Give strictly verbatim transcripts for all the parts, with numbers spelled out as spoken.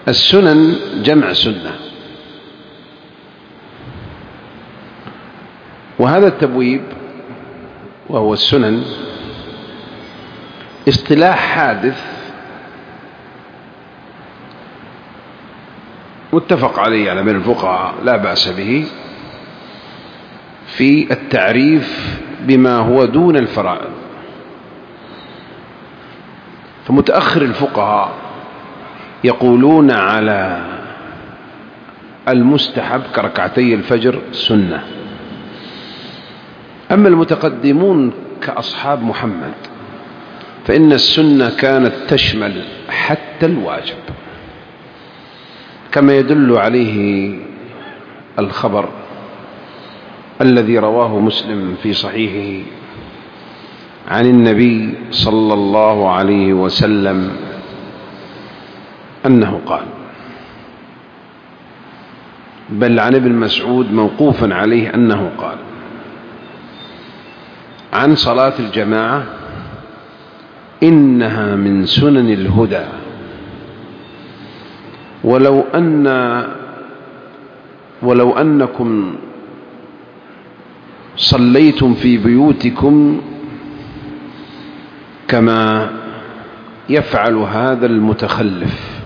السنن جمع سنة، وهذا التبويب وهو السنن اصطلاح حادث متفق عليه على بين الفقهاء لا بأس به في التعريف بما هو دون الفرائض. فمتأخر الفقهاء يقولون على المستحب كركعتي الفجر سنة، أما المتقدمون كأصحاب محمد فإن السنة كانت تشمل حتى الواجب، كما يدل عليه الخبر الذي رواه مسلم في صحيحه عن النبي صلى الله عليه وسلم أنه قال، بل عن ابن مسعود موقوفا عليه أنه قال عن صلاة الجماعة: إنها من سنن الهدى، ولو أن ولو أنكم صليتم في بيوتكم كما يفعل هذا المتخلف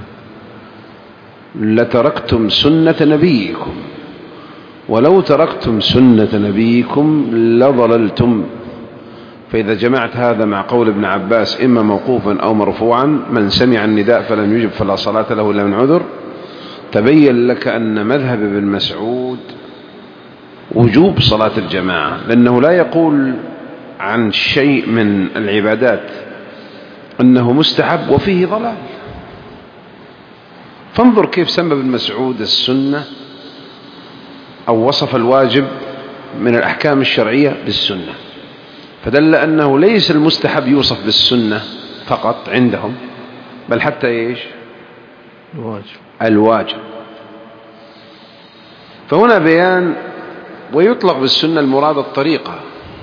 لتركتم سنة نبيكم، ولو تركتم سنة نبيكم لضللتم. فإذا جمعت هذا مع قول ابن عباس إما موقوفا أو مرفوعا: من سمع النداء فلم يجب فلا صلاة له إلا من عذر، تبين لك أن مذهب ابن مسعود وجوب صلاة الجماعة، لأنه لا يقول عن شيء من العبادات أنه مستحب وفيه ضلال. فانظر كيف سمى ابن مسعود السنة أو وصف الواجب من الأحكام الشرعية بالسنة، فدل أنه ليس المستحب يوصف بالسنة فقط عندهم، بل حتى إيش؟ الواجب. الواجب. فهنا بيان. ويطلق بالسنة المراد الطريقة،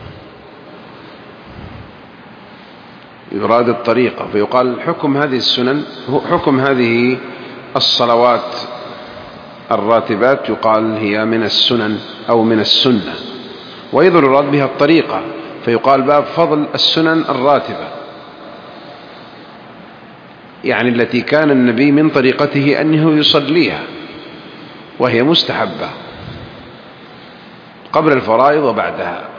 يراد الطريقة، فيقال حكم هذه السنن، حكم هذه الصلوات الراتبات يقال هي من السنن أو من السنة، وأيضا يراد بها الطريقة، فيقال باب فضل السنن الراتبة، يعني التي كان النبي من طريقته أنه يصليها وهي مستحبة قبل الفرائض وبعدها.